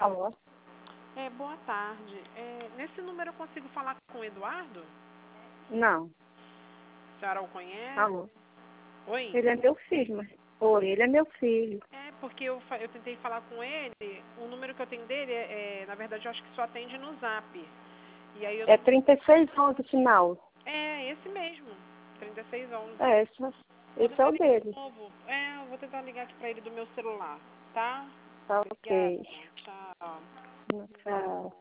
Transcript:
Alô? Boa tarde. Nesse número eu consigo falar com o Eduardo? Não. A senhora o conhece? Alô? Oi? Ele é meu filho, mas... Oi, ele é meu filho. Porque eu tentei falar com ele, o número que eu tenho dele, na verdade, eu acho que só atende no Zap. E aí eu É 3611 final. Esse mesmo, 3611. Esse é o dele. Eu vou tentar ligar aqui pra ele do meu celular, tá? Tá Obrigada. ok. Tchau. Tchau.